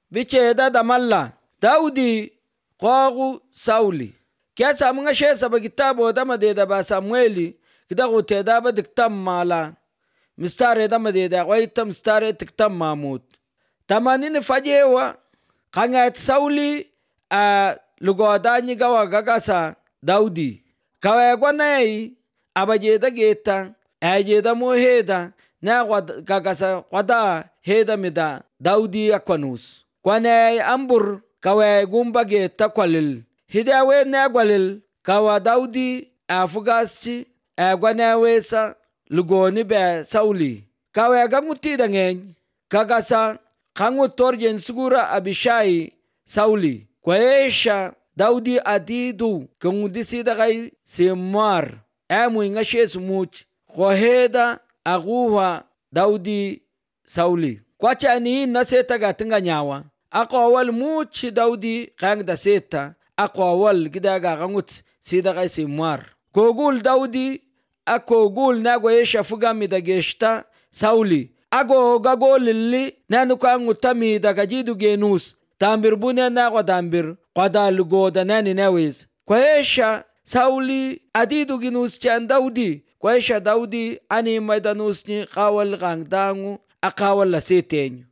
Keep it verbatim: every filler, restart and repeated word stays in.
bicheda damalla Daudi qogu Sauli kiasa munga shesa ba kitabu dama deda ba Samueli kidagu teda ba diktam mala mistare dama deda waita mistare tiktam Mahmud tamanini fajewa kangait Sauli a lugodani gawa gagasa Daudi kawe gwanai abajeda geta ajeda moheda na gagasa kwada heda mida Daudi akwanus kwane ambur kawe gumba geta kwalil hidawe na gwalil kawa Daudi afugaschi agwana wesa lugoni be Sauli kawe ganguti dangen kagasa kangu torjen sugura Abishai Sauli kwaesha Daudi adidu kungudisi dagai simar amu ingashe sumuch koheda aguha Daudi Sauli kwacha ni naseta gatinga nyawa aqawal much Daudi kang da seta aqawal gidaga gangut sidagai simar kogul Daudi akogul nagoesha fugami dageshta Sauli ago gago lilli nanuka ngutami daga jidu genus tambir bune na kwa tambir kwada lugoda nani nawis kwaesha Sauli adidu ginus chan Daudi kwaesha Daudi ani maidanus ni kawal gangdangu akawal la setenyu